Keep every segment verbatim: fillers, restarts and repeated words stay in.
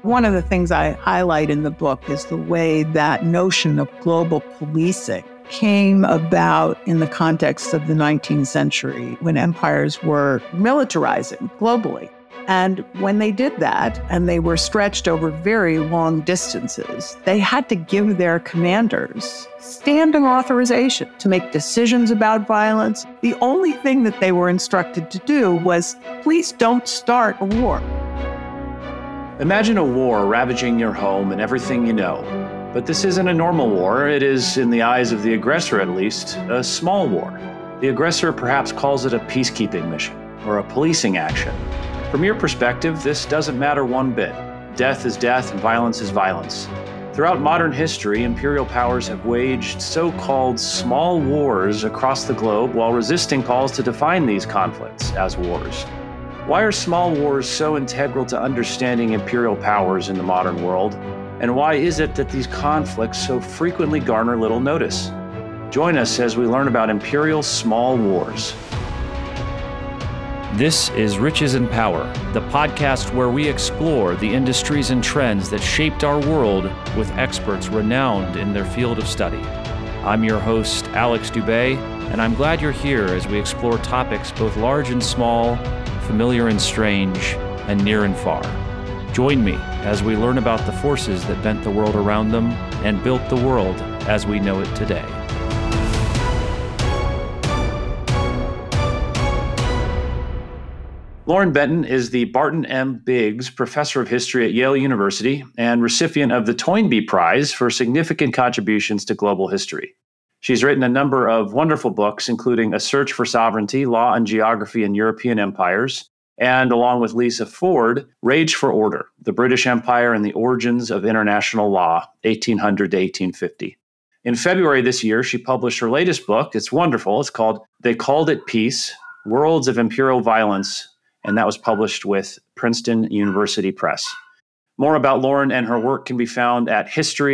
One of the things I highlight in the book is the way that notion of global policing came about in the context of the nineteenth century when empires were militarizing globally. And when they did that, and they were stretched over very long distances, they had to give their commanders standing authorization to make decisions about violence. The only thing that they were instructed to do was, please don't start a war. Imagine a war ravaging your home and everything you know. But this isn't a normal war. It is, in the eyes of the aggressor at least, a small war. The aggressor perhaps calls it a peacekeeping mission or a policing action. From your perspective, this doesn't matter one bit. Death is death and violence is violence. Throughout modern history, imperial powers have waged so-called small wars across the globe while resisting calls to define these conflicts as wars. Why are small wars so integral to understanding imperial powers in the modern world? And why is it that these conflicts so frequently garner little notice? Join us as we learn about imperial small wars. This is Riches and Power, the podcast where we explore the industries and trends that shaped our world with experts renowned in their field of study. I'm your host, Alex Dubay, and I'm glad you're here as we explore topics both large and small, familiar and strange, and near and far. Join me as we learn about the forces that bent the world around them and built the world as we know it today. Lauren Benton is the Barton M. Biggs Professor of History at Yale University and recipient of the Toynbee Prize for significant contributions to global history. She's written a number of wonderful books, including A Search for Sovereignty, Law and Geography in European Empires, and along with Lisa Ford, Rage for Order, The British Empire and the Origins of International Law, eighteen hundred to eighteen fifty. In February this year, she published her latest book. It's wonderful. It's called They Called It Peace, Worlds of Imperial Violence, and that was published with Princeton University Press. More about Lauren and her work can be found at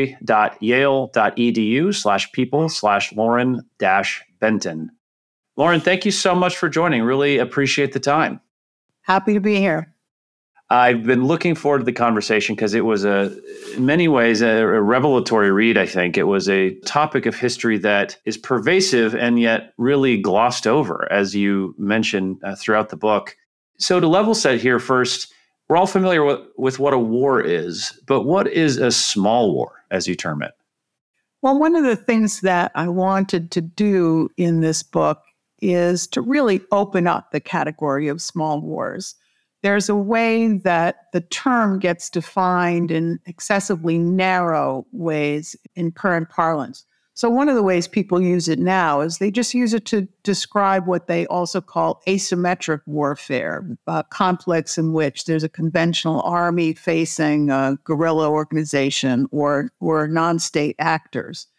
history.yale.edu slash people slash Lauren dash Benton. Lauren, thank you so much for joining. Really appreciate the time. Happy to be here. I've been looking forward to the conversation because it was a, in many ways, a, a revelatory read, I think. It was a topic of history that is pervasive and yet really glossed over, as you mentioned uh, throughout the book. So to level set here first, we're all familiar with, with what a war is, but what is a small war, as you term it? Well, one of the things that I wanted to do in this book is to really open up the category of small wars. There's a way that the term gets defined in excessively narrow ways in current parlance. So one of the ways people use it now is they just use it to describe what they also call asymmetric warfare, uh, conflicts in which there's a conventional army facing a guerrilla organization or, or non-state actors.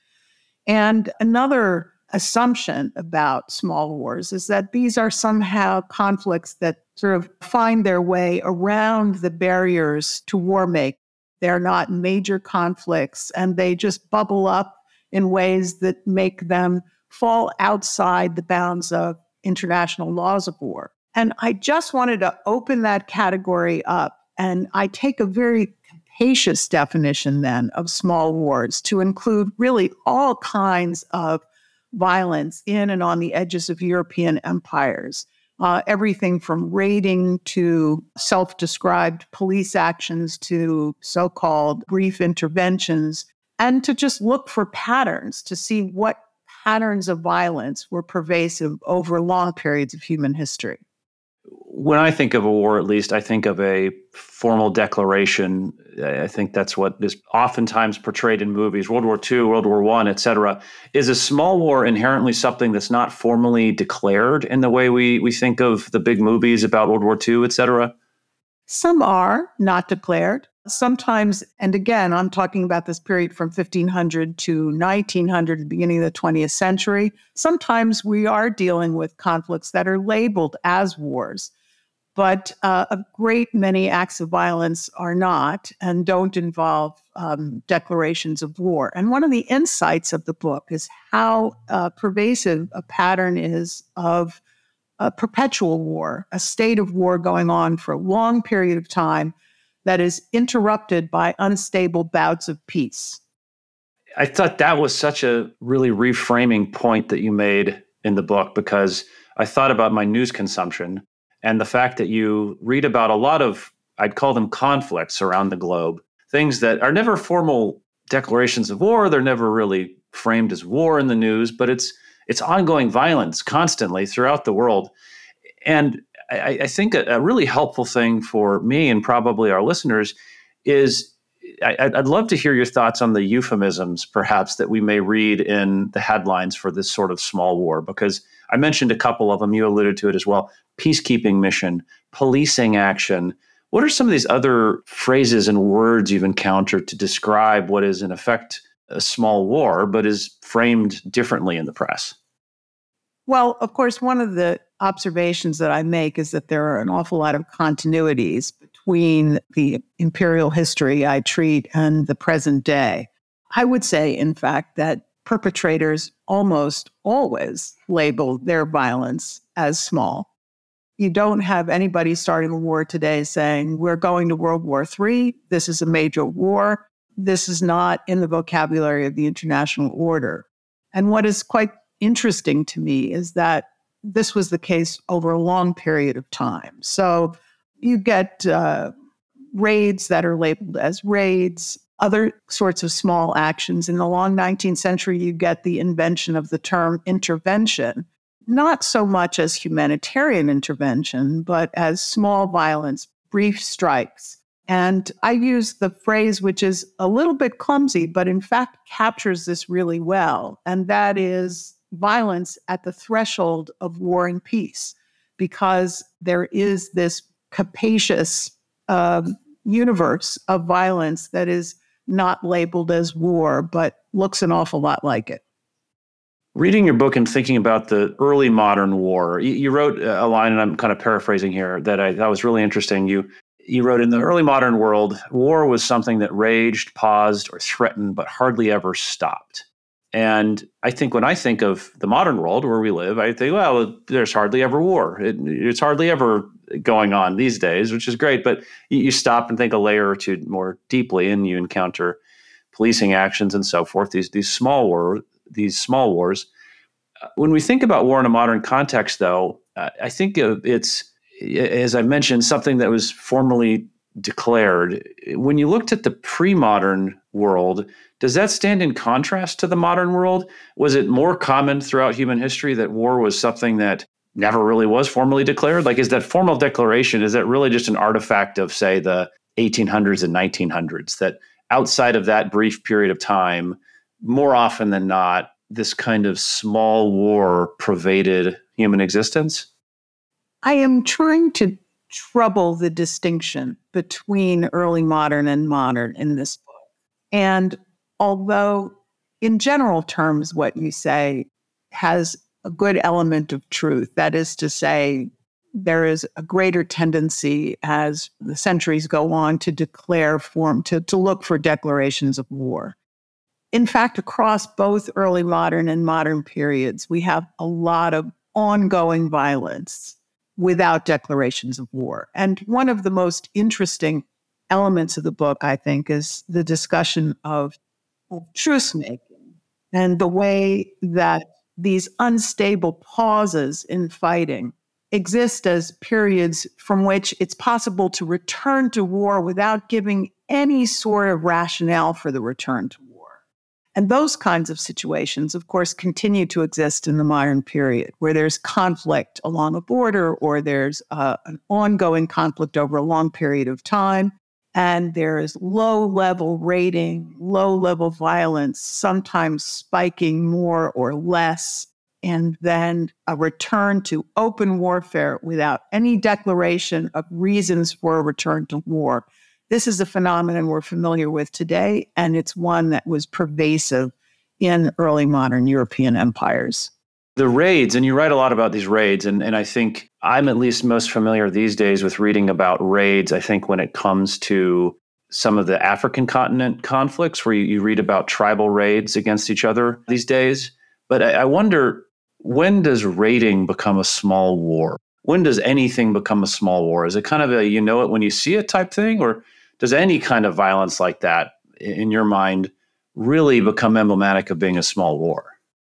And another assumption about small wars is that these are somehow conflicts that sort of find their way around the barriers to war making. They're not major conflicts, and they just bubble up in ways that make them fall outside the bounds of international laws of war. And I just wanted to open that category up, and I take a very capacious definition then of small wars to include really all kinds of violence in and on the edges of European empires. Uh, everything from raiding to self-described police actions to so-called brief interventions, and to just look for patterns to see what patterns of violence were pervasive over long periods of human history. When I think of a war, at least, I think of a formal declaration. I think that's what is oftentimes portrayed in movies, World War Two, World War One, et cetera. Is a small war inherently something that's not formally declared in the way we, we think of the big movies about World War Two, et cetera? Some are not declared. Sometimes, and again, I'm talking about this period from fifteen hundred to nineteen hundred, the beginning of the twentieth century. Sometimes we are dealing with conflicts that are labeled as wars, but uh, a great many acts of violence are not and don't involve um, declarations of war. And one of the insights of the book is how uh, pervasive a pattern is of a perpetual war, a state of war going on for a long period of time, that is interrupted by unstable bouts of peace. I thought that was such a really reframing point that you made in the book, because I thought about my news consumption and the fact that you read about a lot of, I'd call them conflicts around the globe, things that are never formal declarations of war. They're never really framed as war in the news, but it's it's ongoing violence constantly throughout the world. And I, I think a, a really helpful thing for me and probably our listeners is I, I'd love to hear your thoughts on the euphemisms, perhaps, that we may read in the headlines for this sort of small war, because I mentioned a couple of them. You alluded to it as well. Peacekeeping mission, policing action. What are some of these other phrases and words you've encountered to describe what is, in effect, a small war, but is framed differently in the press? Well, of course, one of the observations that I make is that there are an awful lot of continuities between the imperial history I treat and the present day. I would say, in fact, that perpetrators almost always label their violence as small. You don't have anybody starting a war today saying, we're going to World War Three. This is a major war. This is not in the vocabulary of the international order. And what is quite interesting to me is that this was the case over a long period of time. So you get uh, raids that are labeled as raids, other sorts of small actions. In the long nineteenth century, you get the invention of the term intervention, not so much as humanitarian intervention, but as small violence, brief strikes. And I use the phrase, which is a little bit clumsy, but in fact captures this really well, and that is violence at the threshold of war and peace, because there is this capacious um, universe of violence that is not labeled as war, but looks an awful lot like it. Reading your book and thinking about the early modern war, you, you wrote a line, and I'm kind of paraphrasing here, that I thought was really interesting. You you wrote, in the early modern world, war was something that raged, paused, or threatened, but hardly ever stopped. And I think when I think of the modern world where we live, I think, well, there's hardly ever war. It, it's hardly ever going on these days, which is great. But you, you stop and think a layer or two more deeply, and you encounter policing actions and so forth. These these small war these small wars. When we think about war in a modern context, though, uh, I think it's, as I mentioned, something that was formally declared. When you looked at the pre-modern world, does that stand in contrast to the modern world? Was it more common throughout human history that war was something that never really was formally declared? Like, is that formal declaration, is that really just an artifact of, say, the eighteen hundreds and nineteen hundreds, that outside of that brief period of time, more often than not, this kind of small war pervaded human existence? I am trying to trouble the distinction between early modern and modern in this book. And although in general terms, what you say has a good element of truth, that is to say, there is a greater tendency as the centuries go on to declare form, to, to look for declarations of war. In fact, across both early modern and modern periods, we have a lot of ongoing violence without declarations of war. And one of the most interesting elements of the book, I think, is the discussion of, of truce making and the way that these unstable pauses in fighting exist as periods from which it's possible to return to war without giving any sort of rationale for the return to war. And those kinds of situations, of course, continue to exist in the modern period, where there's conflict along a border, or there's uh, an ongoing conflict over a long period of time, and there is low-level raiding, low-level violence, sometimes spiking more or less, and then a return to open warfare without any declaration of reasons for a return to war. This is a phenomenon we're familiar with today, and it's one that was pervasive in early modern European empires. The raids, and you write a lot about these raids, and, and I think I'm at least most familiar these days with reading about raids, I think, when it comes to some of the African continent conflicts, where you, you read about tribal raids against each other these days. But I, I wonder, when does raiding become a small war? When does anything become a small war? Is it kind of a you know it when you see it type thing, or does any kind of violence like that, in your mind, really become emblematic of being a small war?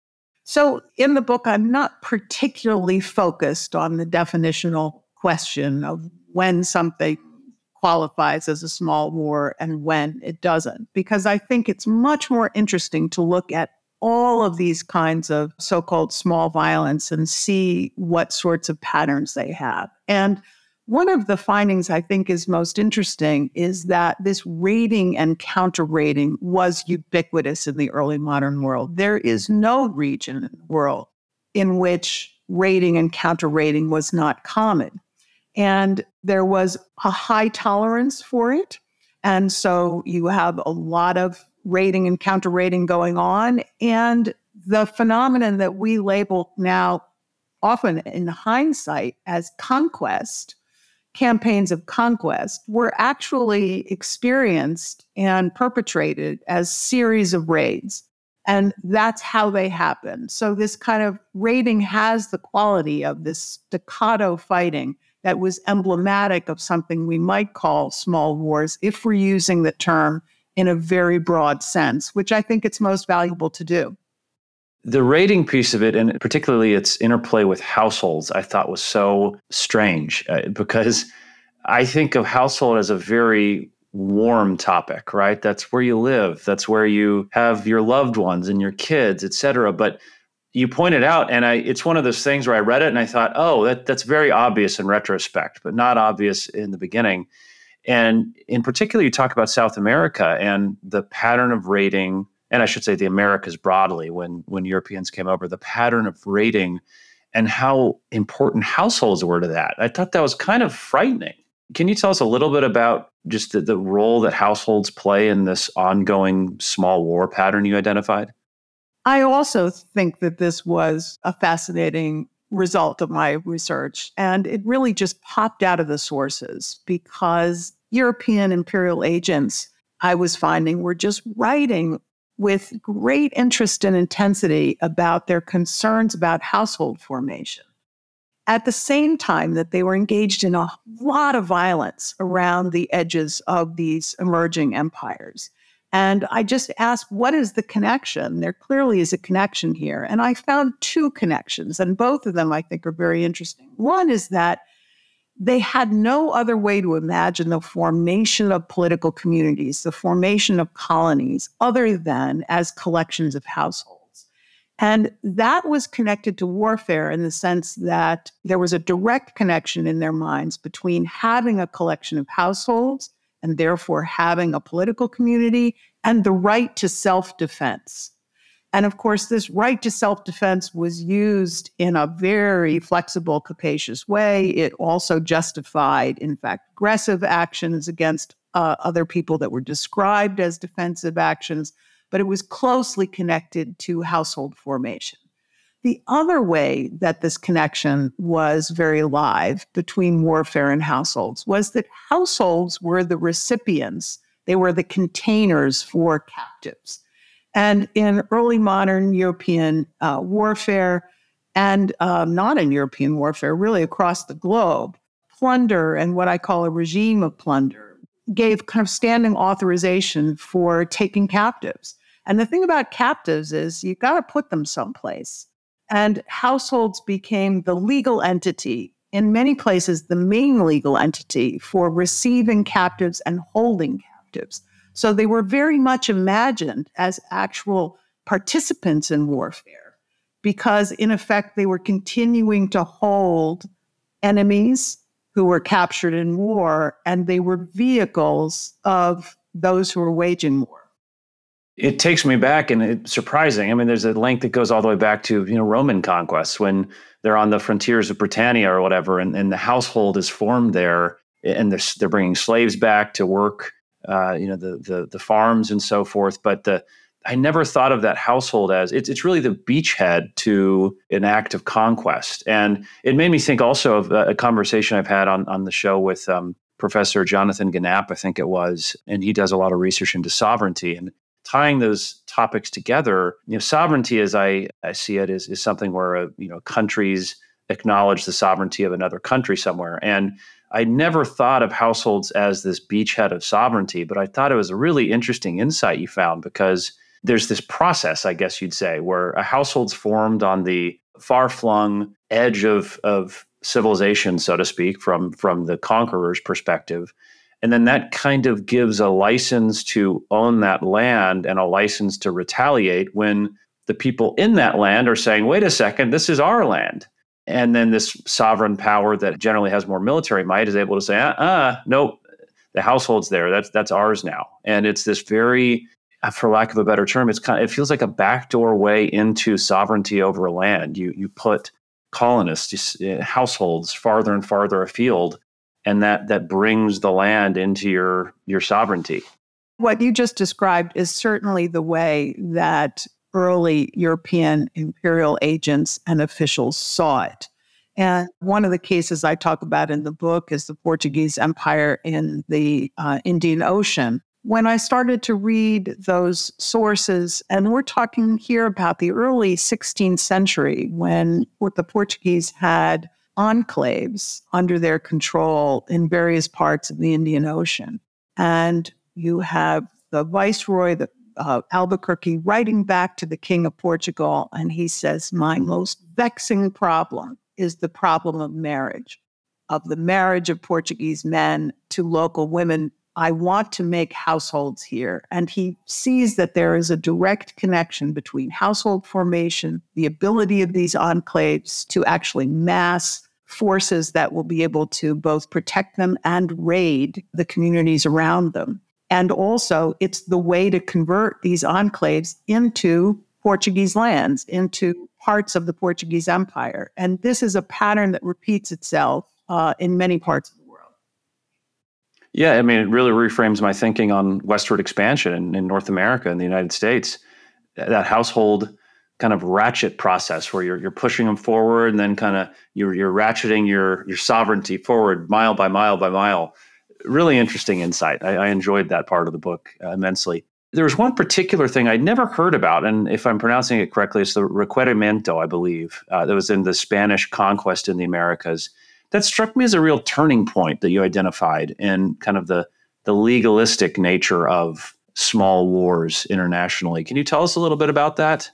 So in the book, I'm not particularly focused on the definitional question of when something qualifies as a small war and when it doesn't, because I think it's much more interesting to look at all of these kinds of so-called small violence and see what sorts of patterns they have. And one of the findings I think is most interesting is that this raiding and counter-raiding was ubiquitous in the early modern world. There is no region in the world in which raiding and counter-raiding was not common. And there was a high tolerance for it. And so you have a lot of raiding and counter-raiding going on. And the phenomenon that we label now, often in hindsight, as conquest, campaigns of conquest, were actually experienced and perpetrated as series of raids. And that's how they happen. So this kind of raiding has the quality of this staccato fighting that was emblematic of something we might call small wars, if we're using the term in a very broad sense, which I think it's most valuable to do. The raiding piece of it, and particularly its interplay with households, I thought was so strange uh, because I think of household as a very warm topic, right? That's where you live. That's where you have your loved ones and your kids, et cetera. But you pointed out, and I, it's one of those things where I read it and I thought, oh, that, that's very obvious in retrospect, but not obvious in the beginning. And in particular, you talk about South America and the pattern of raiding, and I should say the Americas broadly, when, when Europeans came over, the pattern of raiding and how important households were to that. I thought that was kind of frightening. Can you tell us a little bit about just the, the role that households play in this ongoing small war pattern you identified? I also think that this was a fascinating result of my research, and it really just popped out of the sources because European imperial agents, I was finding, were just writing with great interest and intensity about their concerns about household formation. At the same time that they were engaged in a lot of violence around the edges of these emerging empires. And I just asked, what is the connection? There clearly is a connection here. And I found two connections, and both of them I think are very interesting. One is that they had no other way to imagine the formation of political communities, the formation of colonies, other than as collections of households. And that was connected to warfare in the sense that there was a direct connection in their minds between having a collection of households and therefore having a political community and the right to self-defense. And of course, this right to self-defense was used in a very flexible, capacious way. It also justified, in fact, aggressive actions against uh, other people that were described as defensive actions, but it was closely connected to household formation. The other way that this connection was very alive between warfare and households was that households were the recipients, they were the containers for captives. And in early modern European uh, warfare, and uh, not in European warfare, really across the globe, plunder and what I call a regime of plunder gave kind of standing authorization for taking captives. And the thing about captives is you've got to put them someplace. And households became the legal entity, in many places, the main legal entity for receiving captives and holding captives. So they were very much imagined as actual participants in warfare because, in effect, they were continuing to hold enemies who were captured in war, and they were vehicles of those who were waging war. It takes me back, and it's surprising. I mean, there's a link that goes all the way back to, you know, Roman conquests when they're on the frontiers of Britannia or whatever, and, and the household is formed there, and they're, they're bringing slaves back to work, uh, you know, the, the the farms and so forth. But the I never thought of that household as it's it's really the beachhead to an act of conquest, and it made me think also of a, a conversation I've had on on the show with um, Professor Jonathan Ganapp, I think it was, and he does a lot of research into sovereignty and tying those topics together. You know, sovereignty, as I, I see it, is, is something where, uh, you know, countries acknowledge the sovereignty of another country somewhere. And I never thought of households as this beachhead of sovereignty, but I thought it was a really interesting insight you found, because there's this process, I guess you'd say, where a household's formed on the far-flung edge of, of civilization, so to speak, from, from the conqueror's perspective. And then that kind of gives a license to own that land and a license to retaliate when the people in that land are saying, wait a second, this is our land. And then this sovereign power that generally has more military might is able to say, uh-uh, nope, the household's there. That's that's ours now. And it's this very, for lack of a better term, it's kind of, it feels like a backdoor way into sovereignty over land. You you put colonists, households farther and farther afield, and that that brings the land into your your sovereignty. What you just described is certainly the way that early European imperial agents and officials saw it. And one of the cases I talk about in the book is the Portuguese Empire in the uh, Indian Ocean. When I started to read those sources, and we're talking here about the early sixteenth century, when the Portuguese had enclaves under their control in various parts of the Indian Ocean. And you have the viceroy, the Uh, Albuquerque, writing back to the King of Portugal, and he says, my most vexing problem is the problem of marriage, of the marriage of Portuguese men to local women. I want to make households here. And he sees that there is a direct connection between household formation, the ability of these enclaves to actually mass forces that will be able to both protect them and raid the communities around them. And also, it's the way to convert these enclaves into Portuguese lands, into parts of the Portuguese Empire. And this is a pattern that repeats itself uh, in many parts of the world. Yeah, I mean, it really reframes my thinking on westward expansion in, in North America and the United States. That household kind of ratchet process where you're you're pushing them forward, and then kind of you're you're ratcheting your your sovereignty forward mile by mile by mile. Really interesting insight. I, I enjoyed that part of the book uh, immensely. There was one particular thing I'd never heard about, and if I'm pronouncing it correctly, it's the requerimiento, I believe, uh, that was in the Spanish conquest in the Americas. That struck me as a real turning point that you identified in kind of the, the legalistic nature of small wars internationally. Can you tell us a little bit about that?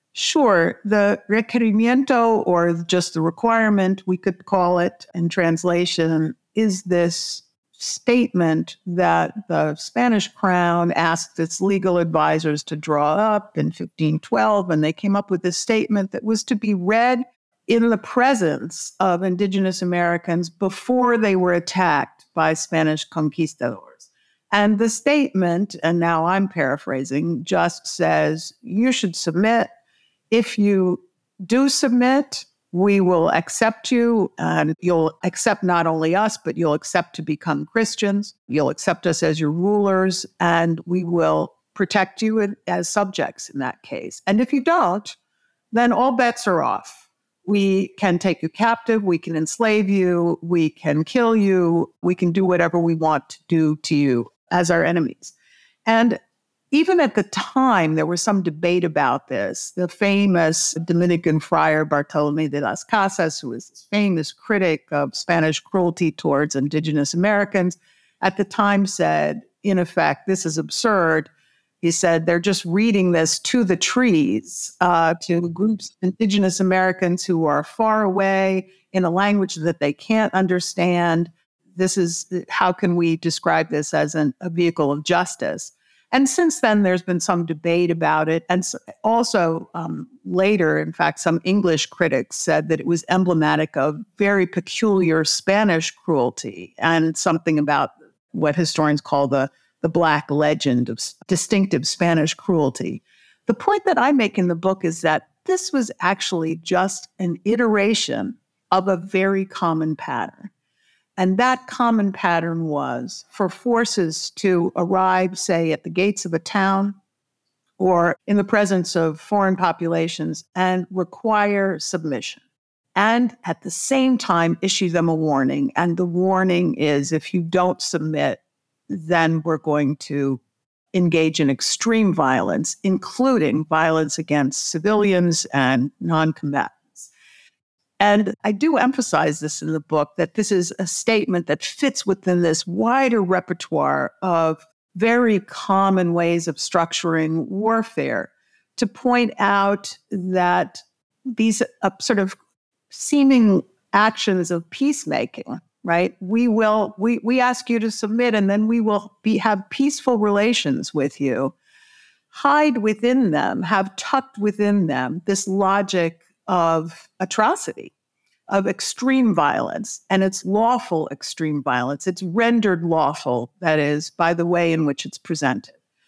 Sure. The requerimiento, or just the requirement, we could call it in translation, is this statement that the Spanish crown asked its legal advisors to draw up in fifteen twelve, and they came up with this statement that was to be read in the presence of indigenous Americans before they were attacked by Spanish conquistadors. And the statement, and now I'm paraphrasing, just says, you should submit. If you do submit, we will accept you, and you'll accept not only us, but you'll accept to become Christians. You'll accept us as your rulers, and we will protect you as subjects in that case. And if you don't, then all bets are off. We can take you captive, we can enslave you, we can kill you, we can do whatever we want to do to you as our enemies. And even at the time, there was some debate about this. The famous Dominican friar Bartolomé de las Casas, who was this famous critic of Spanish cruelty towards indigenous Americans, at the time said, in effect, this is absurd. He said, they're just reading this to the trees, uh, to groups of indigenous Americans who are far away in a language that they can't understand. This is, how can we describe this as an, a vehicle of justice? And since then, there's been some debate about it. And also um, later, in fact, some English critics said that it was emblematic of very peculiar Spanish cruelty and something about what historians call the, the Black legend of distinctive Spanish cruelty. The point that I make in the book is that this was actually just an iteration of a very common pattern. And that common pattern was for forces to arrive, say, at the gates of a town or in the presence of foreign populations and require submission. And at the same time, issue them a warning. And the warning is, if you don't submit, then we're going to engage in extreme violence, including violence against civilians and non-combatants. And I do emphasize this in the book, that this is a statement that fits within this wider repertoire of very common ways of structuring warfare, to point out that these uh, sort of seeming actions of peacemaking, right? We will, we, we ask you to submit, and then we will be, have peaceful relations with you, hide within them, have tucked within them this logic of atrocity, of extreme violence, and it's lawful extreme violence. It's rendered lawful, that is, by the way in which it's presented.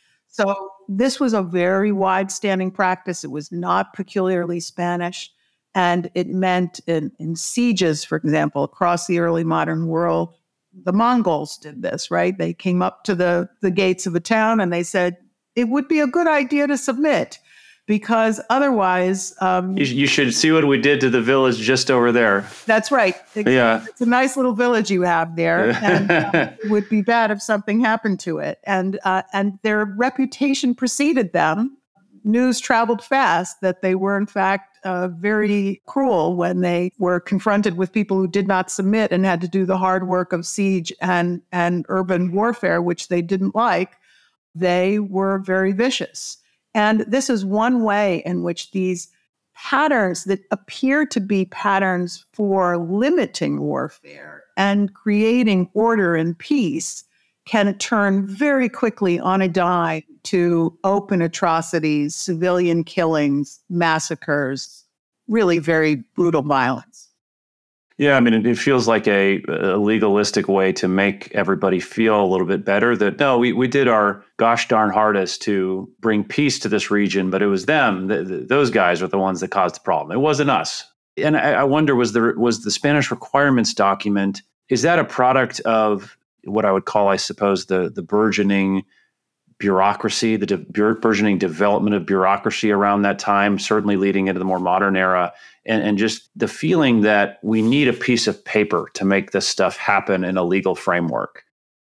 So this was a very wide-standing practice. It was not peculiarly Spanish, and it meant in, in sieges, for example, across the early modern world, the Mongols did this, right? They came up to the, the gates of a town and they said, it would be a good idea to submit, because otherwise... Um, you, you should see what we did to the village just over there. That's right. It's, yeah. It's a nice little village you have there, and uh, it would be bad if something happened to it. And, uh, and their reputation preceded them. News traveled fast that they were, in fact, uh, very cruel when they were confronted with people who did not submit and had to do the hard work of siege and, and urban warfare, which they didn't like. They were very vicious. And this is one way in which these patterns that appear to be patterns for limiting warfare and creating order and peace can turn very quickly on a dime to open atrocities, civilian killings, massacres, really very brutal violence. Yeah, I mean, it feels like a, a legalistic way to make everybody feel a little bit better that, no, we, we did our gosh darn hardest to bring peace to this region, but it was them, the, the, those guys are the ones that caused the problem. It wasn't us. And I, I wonder, was the, was the Spanish requirements document, is that a product of what I would call, I suppose, the, the burgeoning bureaucracy, the de- burgeoning development of bureaucracy around that time, certainly leading into the more modern era, and, and just the feeling that we need a piece of paper to make this stuff happen in a legal framework?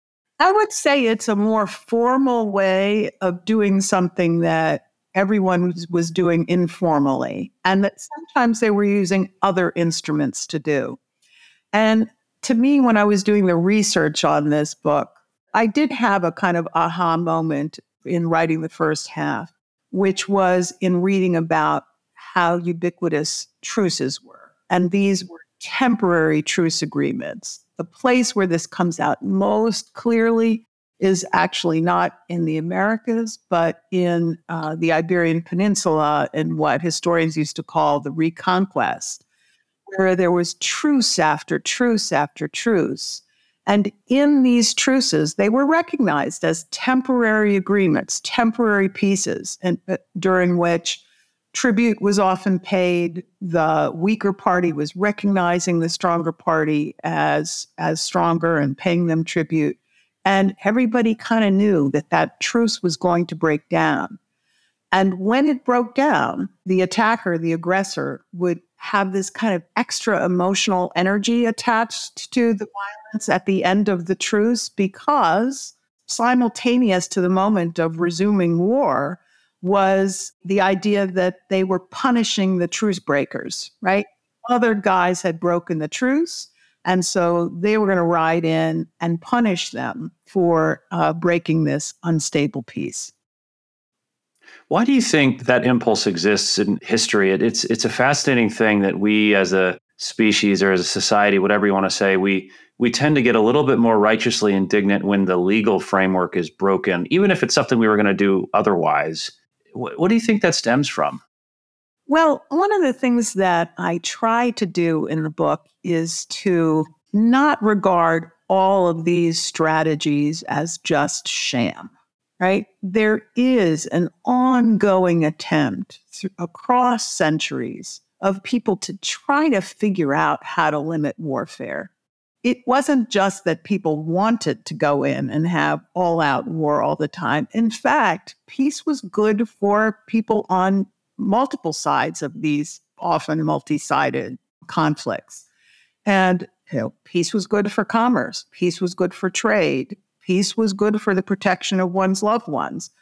I would say it's a more formal way of doing something that everyone was, was doing informally, and that sometimes they were using other instruments to do. And to me, when I was doing the research on this book, I did have a kind of aha moment in writing the first half, which was in reading about how ubiquitous truces were. And these were temporary truce agreements. The place where this comes out most clearly is actually not in the Americas, but in uh, the Iberian Peninsula, in what historians used to call the Reconquest, where there was truce after truce after truce. And in these truces, they were recognized as temporary agreements, temporary pieces, and uh, during which tribute was often paid. The weaker party was recognizing the stronger party as, as stronger and paying them tribute. And everybody kind of knew that that truce was going to break down. And when it broke down, the attacker, the aggressor, would have this kind of extra emotional energy attached to the violence at the end of the truce, because simultaneous to the moment of resuming war was the idea that they were punishing the truce breakers, right? Other guys had broken the truce, and so they were going to ride in and punish them for uh, breaking this unstable peace. Why do you think that impulse exists in history? It, it's it's a fascinating thing that we as a species or as a society, whatever you want to say, we we tend to get a little bit more righteously indignant when the legal framework is broken, even if it's something we were going to do otherwise. What, what do you think that stems from? Well, one of the things that I try to do in the book is to not regard all of these strategies as just sham. Right? There is an ongoing attempt through, across centuries of people to try to figure out how to limit warfare. It wasn't just that people wanted to go in and have all-out war all the time. In fact, peace was good for people on multiple sides of these often multi-sided conflicts. And you know, peace was good for commerce. Peace was good for trade. Peace was good for the protection of one's loved ones.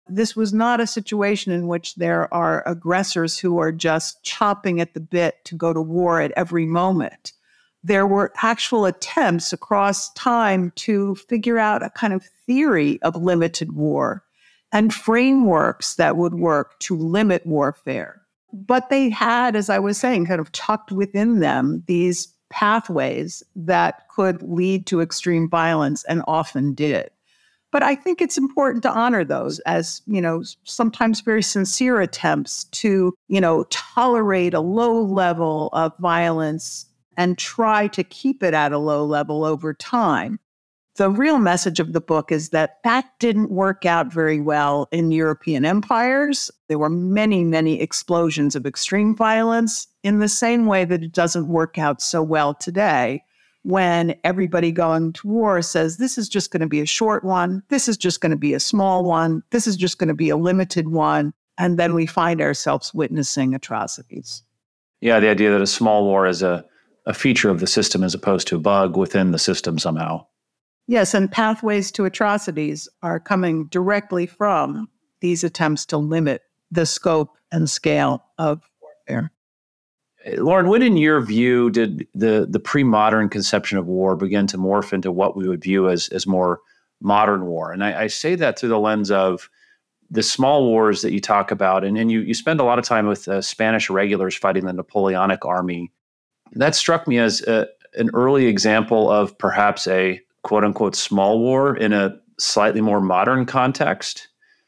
this was not a situation in which there are aggressors who are just chopping at the bit to go to war at every moment. There were actual attempts across time to figure out a kind of theory of limited war and frameworks that would work to limit warfare. But they had, as I was saying, kind of tucked within them these pathways that could lead to extreme violence and often did. But I think it's important to honor those as, you know, sometimes very sincere attempts to, you know, tolerate a low level of violence and try to keep it at a low level over time. The real message of the book is that that didn't work out very well in European empires. There were many, many explosions of extreme violence in the same way that it doesn't work out so well today when everybody going to war says, this is just going to be a short one, this is just going to be a small one, this is just going to be a limited one, and then we find ourselves witnessing atrocities. Yeah, the idea that a small war is a, a feature of the system as opposed to a bug within the system somehow. Yes, and pathways to atrocities are coming directly from these attempts to limit the scope and scale of warfare. Lauren, when in your view did the, the pre-modern conception of war begin to morph into what we would view as, as more modern war? And I, I say that through the lens of the small wars that you talk about, and, and you, you spend a lot of time with uh, Spanish regulars fighting the Napoleonic army. That struck me as a, an early example of perhaps a quote-unquote small war in a slightly more modern context.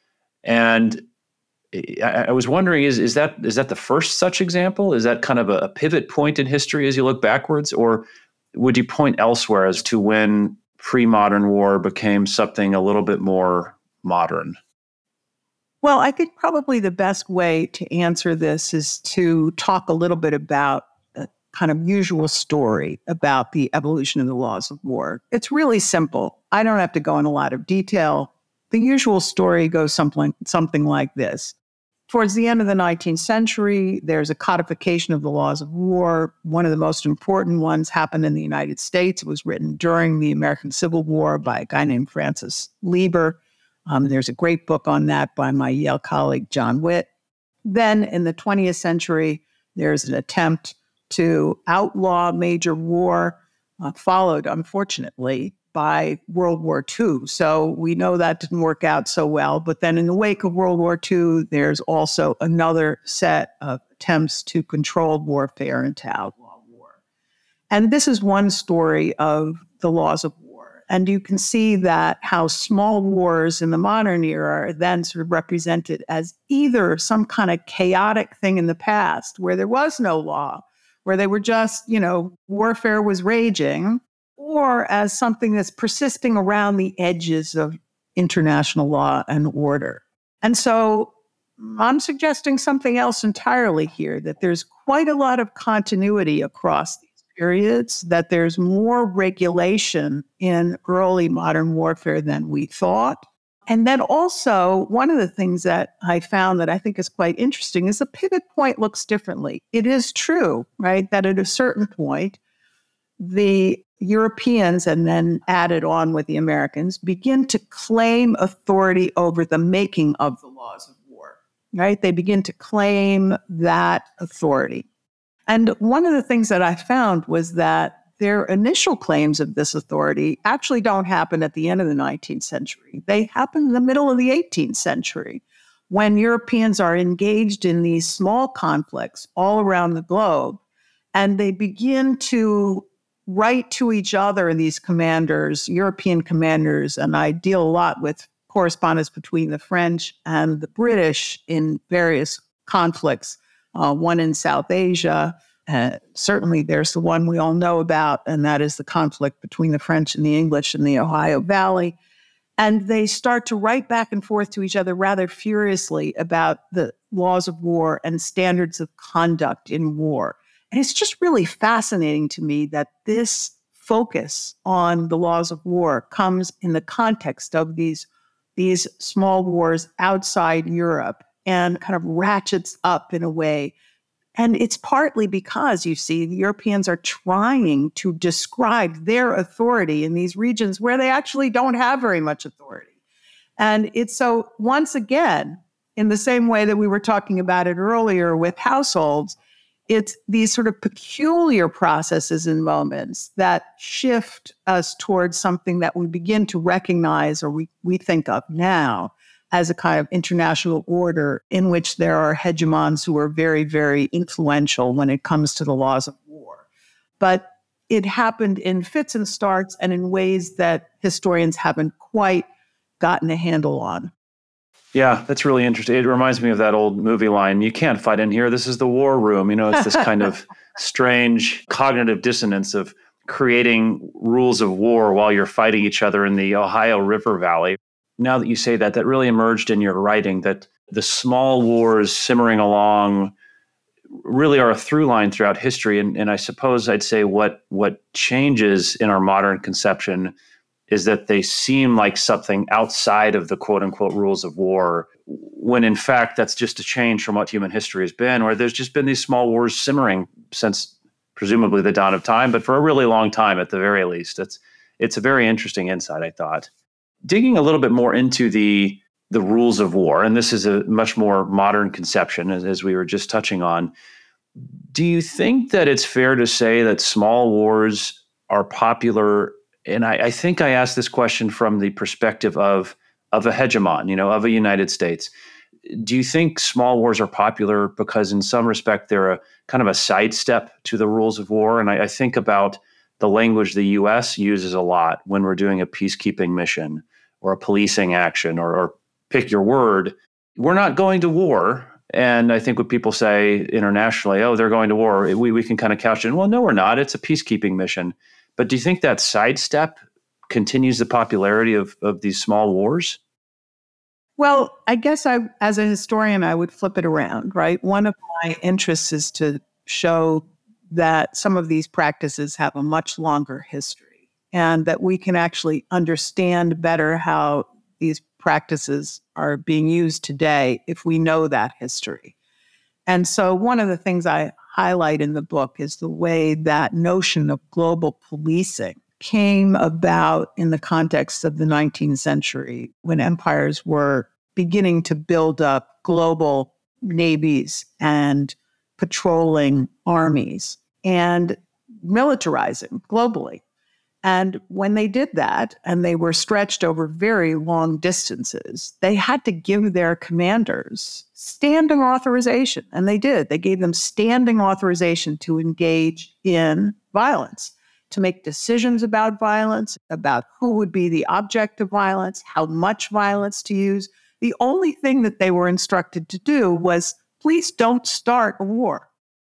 And I, I was wondering, is, is that is that the first such example? Is that kind of a, a pivot point in history as you look backwards? Or would you point elsewhere as to when pre-modern war became something a little bit more modern? Well, I think probably the best way to answer this is to talk a little bit about kind of usual story about the evolution of the laws of war. It's really simple. I don't have to go in a lot of detail. The usual story goes something, something like this. Towards the end of the nineteenth century, there's a codification of the laws of war. One of the most important ones happened in the United States. It was written during the American Civil War by a guy named Francis Lieber. Um, there's a great book on that by my Yale colleague, John Witt. Then in the twentieth century, there's an attempt to outlaw major war, uh, followed, unfortunately, by World War Two. So we know that didn't work out so well. But then in the wake of World War Two, there's also another set of attempts to control warfare and to outlaw war. And this is one story of the laws of war. And you can see that how small wars in the modern era are then sort of represented as either some kind of chaotic thing in the past where there was no law, where they were just, you know, warfare was raging, or as something that's persisting around the edges of international law and order. And so I'm suggesting something else entirely here, that there's quite a lot of continuity across these periods, that there's more regulation in early modern warfare than we thought. And then also, one of the things that I found that I think is quite interesting is the pivot point looks differently. It is true, right, that at a certain point, the Europeans, and then added on with the Americans, begin to claim authority over the making of the laws of war, right? They begin to claim that authority. And one of the things that I found was that their initial claims of this authority actually don't happen at the end of the nineteenth century. They happen in the middle of the eighteenth century, when Europeans are engaged in these small conflicts all around the globe, and they begin to write to each other, these commanders, European commanders, and I deal a lot with correspondence between the French and the British in various conflicts, uh, one in South Asia. Uh, certainly there's the one we all know about, and that is the conflict between the French and the English in the Ohio Valley. And they start to write back and forth to each other rather furiously about the laws of war and standards of conduct in war. And it's just really fascinating to me that this focus on the laws of war comes in the context of these, these small wars outside Europe and kind of ratchets up in a way. And it's partly because, you see, the Europeans are trying to describe their authority in these regions where they actually don't have very much authority. And it's so, once again, in the same way that we were talking about it earlier with households, it's these sort of peculiar processes and moments that shift us towards something that we begin to recognize or we, we think of now as a kind of international order in which there are hegemons who are very, very influential when it comes to the laws of war. But it happened in fits and starts and in ways that historians haven't quite gotten a handle on. Yeah, that's really interesting. It reminds me of that old movie line, you can't fight in here, this is the war room. You know, it's this kind of strange cognitive dissonance of creating rules of war while you're fighting each other in the Ohio River Valley. Now that you say that, that really emerged in your writing, that the small wars simmering along really are a through line throughout history. And, and I suppose I'd say what what changes in our modern conception is that they seem like something outside of the quote unquote rules of war, when in fact that's just a change from what human history has been, where there's just been these small wars simmering since presumably the dawn of time, but for a really long time at the very least. It's it's a very interesting insight, I thought. Digging a little bit more into the the rules of war, and this is a much more modern conception, as, as we were just touching on, do you think that it's fair to say that small wars are popular? And I, I think I asked this question from the perspective of, of a hegemon, you know, of a United States. Do you think small wars are popular because in some respect they're a kind of a sidestep to the rules of war? And I, I think about the language the U S uses a lot when we're doing a peacekeeping mission or a policing action or, or pick your word. We're not going to war. And I think when people say internationally, oh, they're going to war, we, we can kind of couch it, well, no, we're not. It's a peacekeeping mission. But do you think that sidestep continues the popularity of, of these small wars? Well, I guess I, as a historian, I would flip it around, right? One of my interests is to show that some of these practices have a much longer history and that we can actually understand better how these practices are being used today if we know that history. And so one of the things I highlight in the book is the way that notion of global policing came about in the context of the nineteenth century, when empires were beginning to build up global navies and patrolling armies and militarizing globally. And when they did that, and they were stretched over very long distances, they had to give their commanders standing authorization. And they did. They gave them standing authorization to engage in violence, to make decisions about violence, about who would be the object of violence, how much violence to use. The only thing that they were instructed to do was, please don't start a war.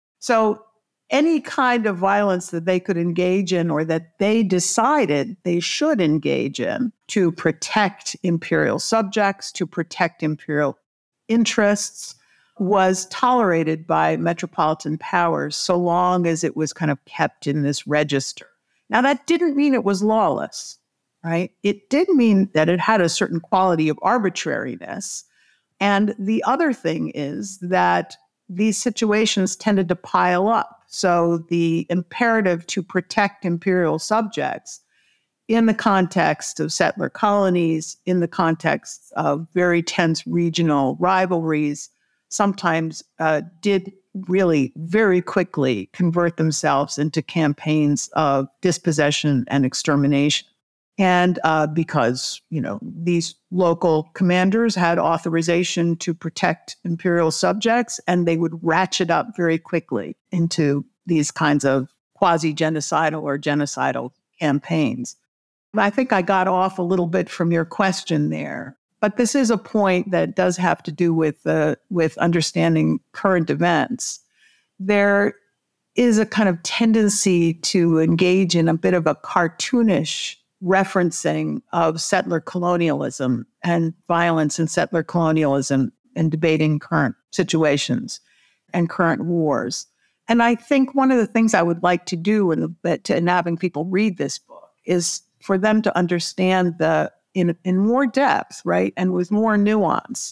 So any kind of violence that they could engage in or that they decided they should engage in to protect imperial subjects, to protect imperial interests, was tolerated by metropolitan powers so long as it was kind of kept in this register. Now, that didn't mean it was lawless, right? It did mean that it had a certain quality of arbitrariness. And the other thing is that these situations tended to pile up. So the imperative to protect imperial subjects in the context of settler colonies, in the context of very tense regional rivalries, sometimes uh, did really very quickly convert themselves into campaigns of dispossession and extermination. And uh, because, you know, these local commanders had authorization to protect imperial subjects, and they would ratchet up very quickly into these kinds of quasi-genocidal or genocidal campaigns. I think I got off a little bit from your question there, but this is a point that does have to do with uh, with understanding current events. There is a kind of tendency to engage in a bit of a cartoonish referencing of settler colonialism and violence in settler colonialism and debating current situations and current wars. And I think one of the things I would like to do in, to, in having people read this book is for them to understand the in, in more depth, right, and with more nuance,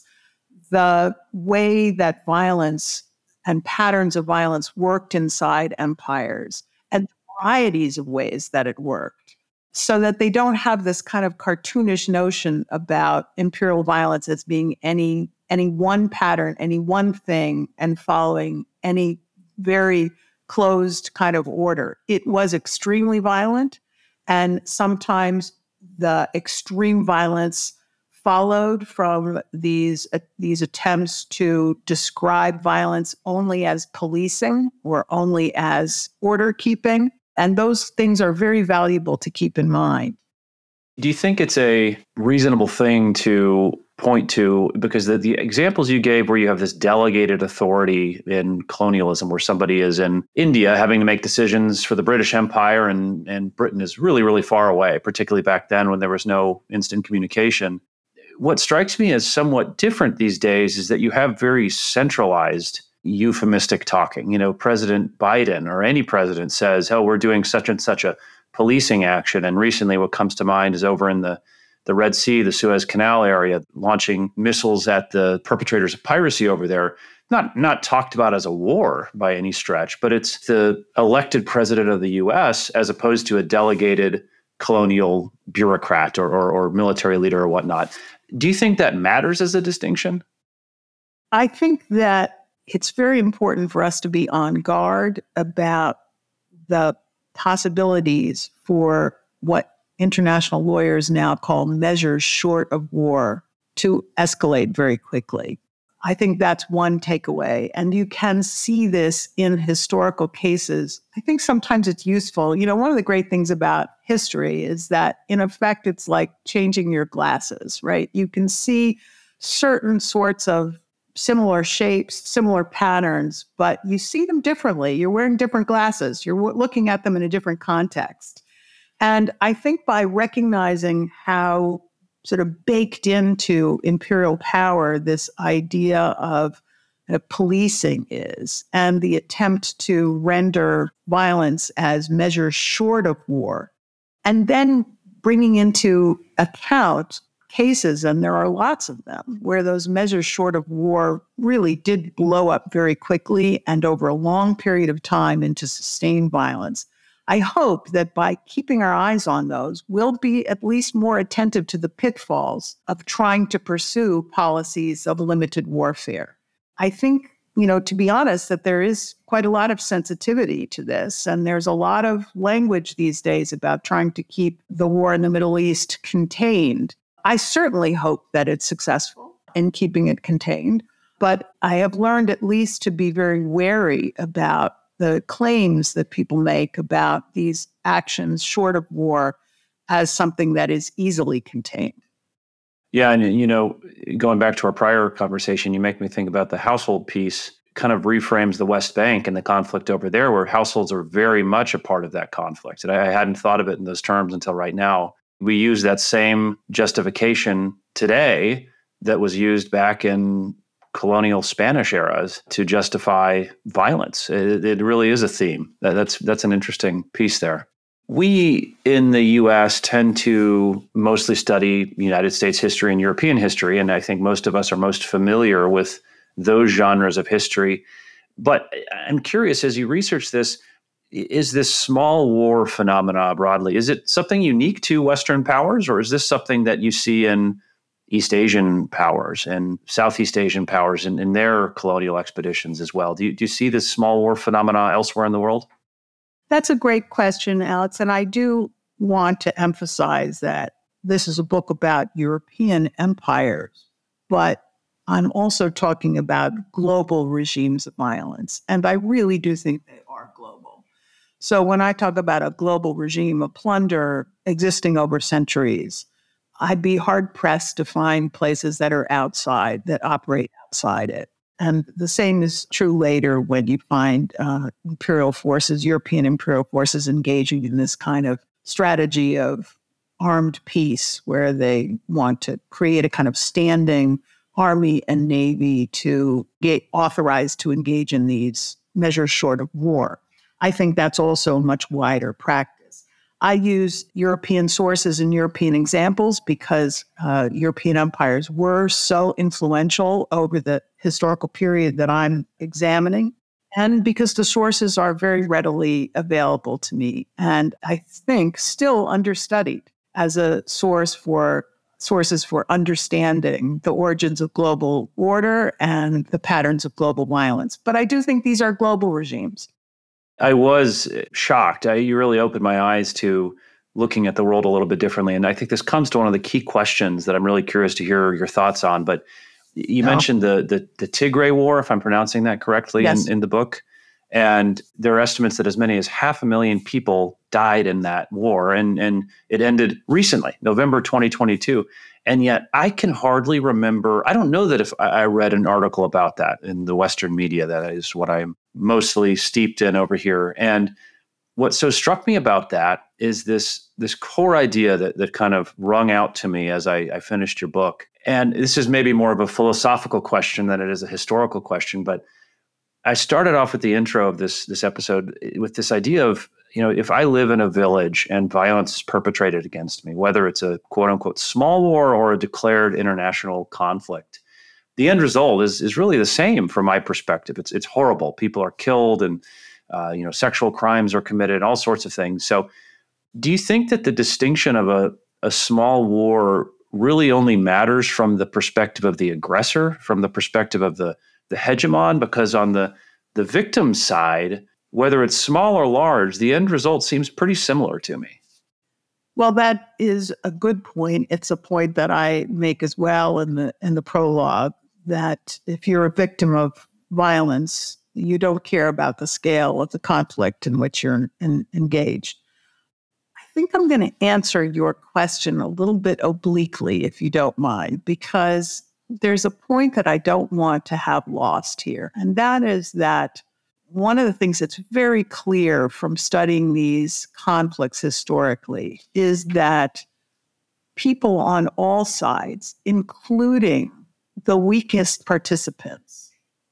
the way that violence and patterns of violence worked inside empires and varieties of ways that it worked. so that they don't have this kind of cartoonish notion about imperial violence as being any any one pattern, any one thing, and following any very closed kind of order. It was extremely violent, and sometimes the extreme violence followed from these uh, these attempts to describe violence only as policing or only as order keeping. And those things are very valuable to keep in mind. Do you think it's a reasonable thing to point to, because the, the examples you gave where you have this delegated authority in colonialism, where somebody is in India having to make decisions for the British Empire, and, and Britain is really, really far away, particularly back then when there was no instant communication. What strikes me as somewhat different these days is that you have very centralized euphemistic talking. You know, President Biden or any president says, oh, we're doing such and such a policing action. And recently what comes to mind is over in the, the Red Sea, the Suez Canal area, launching missiles at the perpetrators of piracy over there. Not, not talked about as a war by any stretch, but it's the elected president of the U S as opposed to a delegated colonial bureaucrat or, or, or military leader or whatnot. Do you think that matters as a distinction? I think that it's very important for us to be on guard about the possibilities for what international lawyers now call measures short of war to escalate very quickly. I think that's one takeaway. And you can see this in historical cases. I think sometimes it's useful. You know, one of the great things about history is that, in effect, it's like changing your glasses, right? You can see certain sorts of similar shapes, similar patterns, but you see them differently. You're wearing different glasses. You're w- looking at them in a different context. And I think by recognizing how sort of baked into imperial power this idea of uh, policing is, and the attempt to render violence as measures short of war, and then bringing into account cases, and there are lots of them, where those measures short of war really did blow up very quickly and over a long period of time into sustained violence. I hope that by keeping our eyes on those, we'll be at least more attentive to the pitfalls of trying to pursue policies of limited warfare. I think, you know, to be honest, that there is quite a lot of sensitivity to this, and there's a lot of language these days about trying to keep the war in the Middle East contained. I certainly hope that it's successful in keeping it contained, but I have learned at least to be very wary about the claims that people make about these actions short of war as something that is easily contained. Yeah, and you know, going back to our prior conversation, you make me think about the household piece kind of reframes the West Bank and the conflict over there, where households are very much a part of that conflict. And I hadn't thought of it in those terms until right now. We use that same justification today that was used back in colonial Spanish eras to justify violence. It, it really is a theme. That's that's an interesting piece there. We in the U S tend to mostly study United States history and European history, and I think most of us are most familiar with those genres of history. But I'm curious, as you research this, is this small war phenomena broadly, is it something unique to Western powers, or is this something that you see in East Asian powers and Southeast Asian powers in, in their colonial expeditions as well? Do you, do you see this small war phenomena elsewhere in the world? That's a great question, Alex. And I do want to emphasize that this is a book about European empires, but I'm also talking about global regimes of violence. And I really do think they are global. So when I talk about a global regime of plunder existing over centuries, I'd be hard-pressed to find places that are outside, that operate outside it. And the same is true later when you find uh, imperial forces, European imperial forces engaging in this kind of strategy of armed peace, where they want to create a kind of standing army and navy to get authorized to engage in these measures short of war. I think that's also a much wider practice. I use European sources and European examples because uh, European empires were so influential over the historical period that I'm examining. and because the sources are very readily available to me, and I think still understudied as a source for sources for understanding the origins of global order and the patterns of global violence. But I do think these are global regimes. I was shocked. I, you really opened my eyes to looking at the world a little bit differently. And I think this comes to one of the key questions that I'm really curious to hear your thoughts on. But you no. mentioned the, the the Tigray War, if I'm pronouncing that correctly, yes. in, in the book. And there are estimates that as many as half a million people died in that war. And, and it ended recently, November twenty twenty-two. And yet I can hardly remember, I don't know that if I read an article about that in the Western media. That is what I'm mostly steeped in over here. And what so struck me about that is this, this core idea that, that kind of rung out to me as I, I finished your book. And this is maybe more of a philosophical question than it is a historical question, but I started off with the intro of this, this episode with this idea of, you know, if I live in a village and violence is perpetrated against me, whether it's a quote unquote small war or a declared international conflict, the end result is is really the same from my perspective. It's it's horrible. People are killed, and uh, you know, sexual crimes are committed, all sorts of things. So, do you think that the distinction of a a small war really only matters from the perspective of the aggressor, from the perspective of the the hegemon? Because on the the victim side, whether it's small or large, the end result seems pretty similar to me. Well, that is a good point. It's a point that I make as well in the in the prologue, that if you're a victim of violence, you don't care about the scale of the conflict in which you're in, engaged. I think I'm going to answer your question a little bit obliquely, if you don't mind, because there's a point that I don't want to have lost here. And that is that one of the things that's very clear from studying these conflicts historically is that people on all sides, including the weakest participants,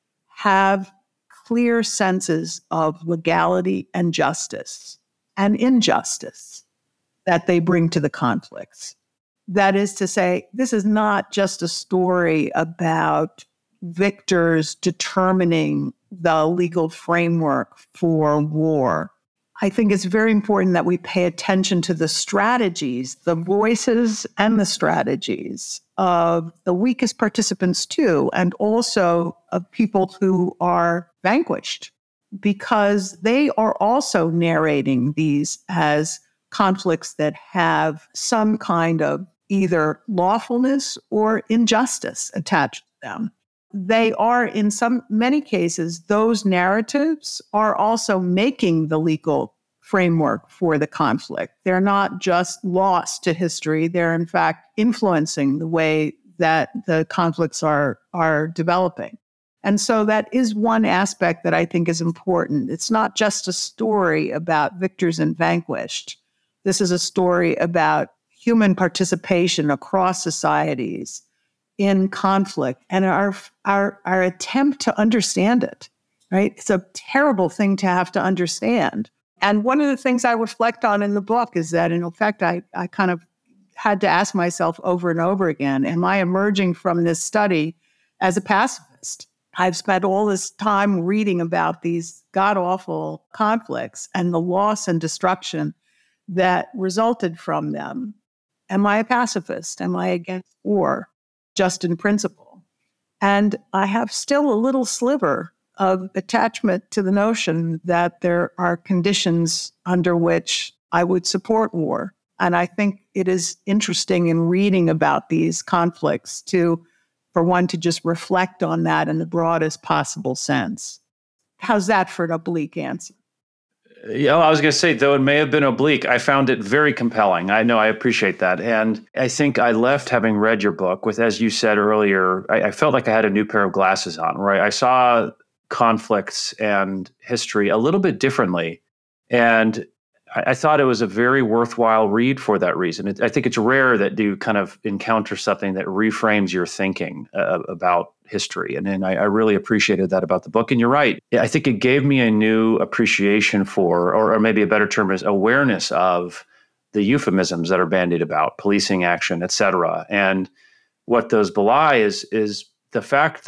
have clear senses of legality and justice and injustice that they bring to the conflicts. That is to say, this is not just a story about victors determining the legal framework for war. I think it's very important that we pay attention to the strategies, the voices and the strategies of the weakest participants too, and also of people who are vanquished, because they are also narrating these as conflicts that have some kind of either lawfulness or injustice attached to them. They are, in some many cases, those narratives are also making the legal framework for the conflict. They're not just lost to history. They're, in fact, influencing the way that the conflicts are, are developing. And so that is one aspect that I think is important. It's not just a story about victors and vanquished. This is a story about human participation across societies in conflict and our, our, our attempt to understand it, right? It's a terrible thing to have to understand. And one of the things I reflect on in the book is that, in fact, I, I kind of had to ask myself over and over again, am I emerging from this study as a pacifist? I've spent all this time reading about these god-awful conflicts and the loss and destruction that resulted from them. Am I a pacifist? Am I against war, just in principle? And I have still a little sliver of attachment to the notion that there are conditions under which I would support war. And I think it is interesting in reading about these conflicts to, for one, to just reflect on that in the broadest possible sense. How's that for an oblique answer? Yeah, I was going to say, though it may have been oblique, I found it very compelling. I know, I appreciate that. And I think I left having read your book with, as you said earlier, I, I felt like I had a new pair of glasses on, right? I saw conflicts and history a little bit differently. And I, I thought it was a very worthwhile read for that reason. It, I think it's rare that you kind of encounter something that reframes your thinking uh, about history. And, and I, I really appreciated that about the book. And you're right. I think it gave me a new appreciation for, or, or maybe a better term is awareness of the euphemisms that are bandied about, policing action, et cetera. And what those belie is, is the fact that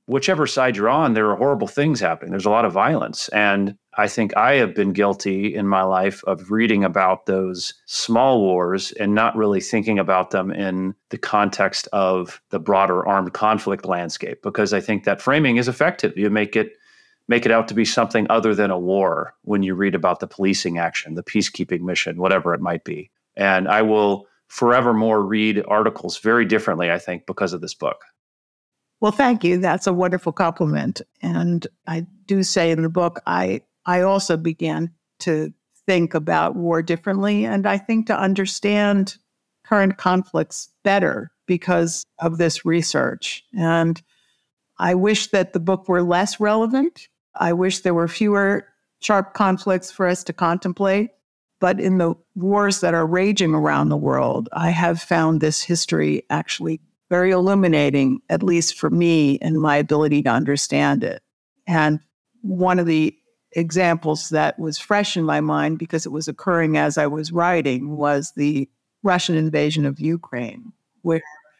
whichever side you're on, there are horrible things happening. There's a lot of violence. And I think I have been guilty in my life of reading about those small wars and not really thinking about them in the context of the broader armed conflict landscape, because I think that framing is effective. You make it make it out to be something other than a war when you read about the policing action, the peacekeeping mission, whatever it might be. And I will forevermore read articles very differently, I think, because of this book. Well, thank you. That's a wonderful compliment. And I do say in the book, I I also began to think about war differently, and I think to understand current conflicts better because of this research. And I wish that the book were less relevant. I wish there were fewer sharp conflicts for us to contemplate. But in the wars that are raging around the world, I have found this history actually very illuminating, at least for me, and my ability to understand it. And one of the examples that was fresh in my mind, because it was occurring as I was writing, was the Russian invasion of Ukraine, where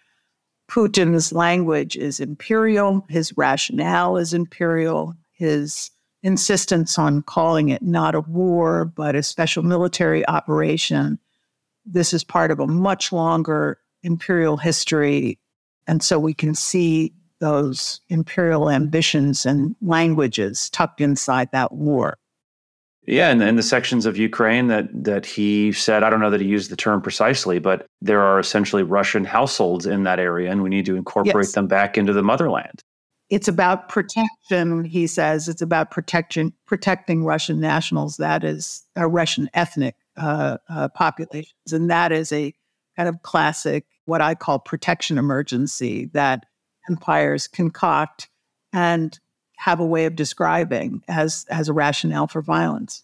Putin's language is imperial, his rationale is imperial, his insistence on calling it not a war, but a special military operation. This is part of a much longer imperial history. And so we can see those imperial ambitions and languages tucked inside that war. Yeah, and, and the sections of Ukraine that that he said, I don't know that he used the term precisely, but there are essentially Russian households in that area, and we need to incorporate yes. them back into the motherland. It's about protection, he says. It's about protection, protecting Russian nationals, that is, uh, Russian ethnic uh, uh, populations. And that is a kind of classic, what I call protection emergency, that empires concoct and have a way of describing as, as a rationale for violence.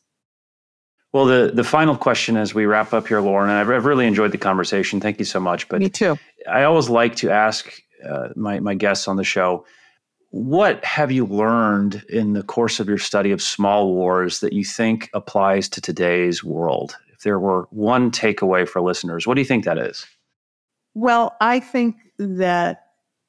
Well, the, the final question as we wrap up here, Lauren, and I've, I've really enjoyed the conversation. Thank you so much. But me too. I always like to ask uh, my, my guests on the show, what have you learned in the course of your study of small wars that you think applies to today's world? If there were one takeaway for listeners, what do you think that is? Well, I think that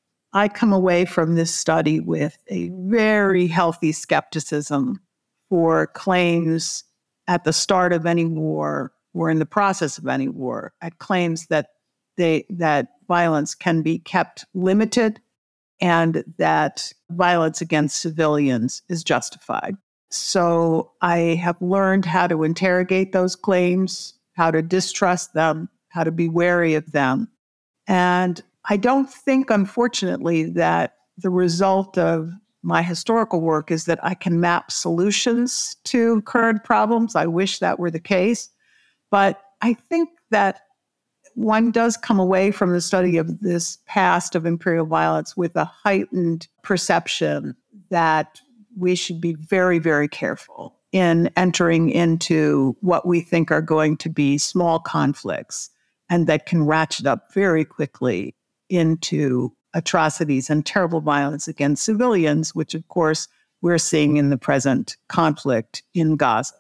I come away from this study with a very healthy skepticism for claims at the start of any war or in the process of any war, at claims that they that violence can be kept limited and that violence against civilians is justified. So I have learned how to interrogate those claims, how to distrust them, how to be wary of them. And I don't think, unfortunately, that the result of my historical work is that I can map solutions to current problems. I wish that were the case. But I think that one does come away from the study of this past of imperial violence with a heightened perception that we should be very, very careful in entering into what we think are going to be small conflicts and that can ratchet up very quickly into atrocities and terrible violence against civilians, which, of course, we're seeing in the present conflict in Gaza.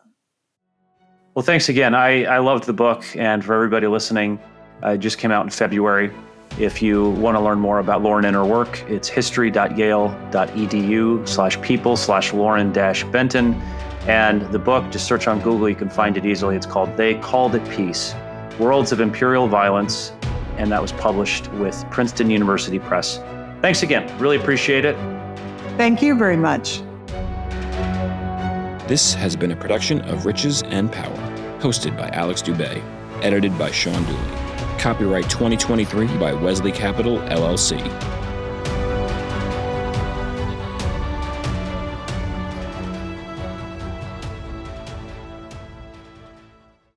Well, thanks again. I, I loved the book, and for everybody listening, uh, it just came out in February. If you want to learn more about Lauren and her work, it's history.yale.edu slash people slash Lauren dash Benton. And the book, just search on Google, you can find it easily. It's called They Called It Peace, Worlds of Imperial Violence. And that was published with Princeton University Press. Thanks again. Really appreciate it. Thank you very much. This has been a production of Riches and Power, hosted by Alex Dubay, edited by Sean Dooley. Copyright twenty twenty-three by Wesley Capital, L L C.